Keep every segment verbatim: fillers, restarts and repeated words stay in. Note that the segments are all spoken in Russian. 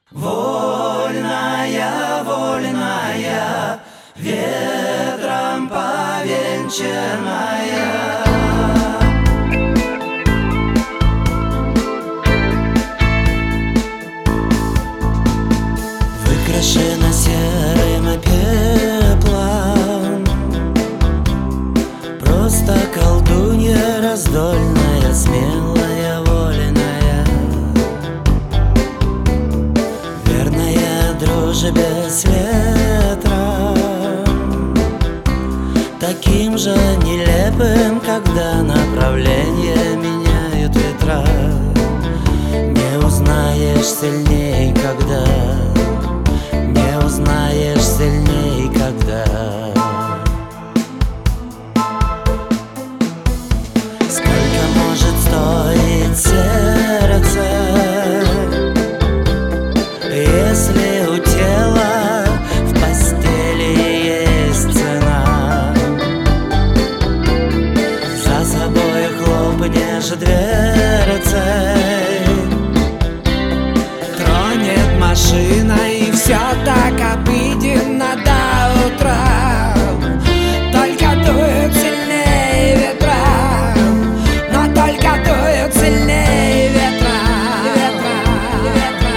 Вольная, вольная, ветром повенчанная. Выкрашена серым пеплом, просто колдунья раздольная, смелая, вольная, верная дружбе с ветром, таким же нелепым, когда направление меняют ветра. Не узнаешь сильней, когда не узнаешь сильней, когда. Сколько может стоить сердце, если у тела в постели есть цена? За собой хлопнешь дверцей, тронет машина, и все так обыденно до утра. Только дуют сильнее ветра, но только дуют сильнее ветра, ветра, ветра.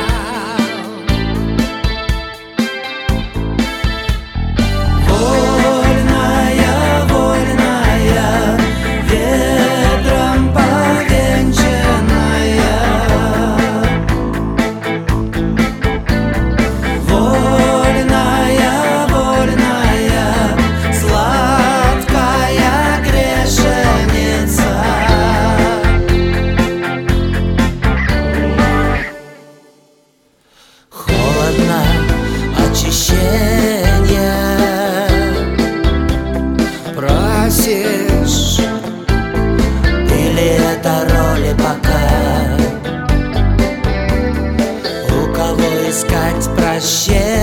Вольная, вольная, ветром повенчанная. Очищение просишь, или это роли пока? У кого искать прощения?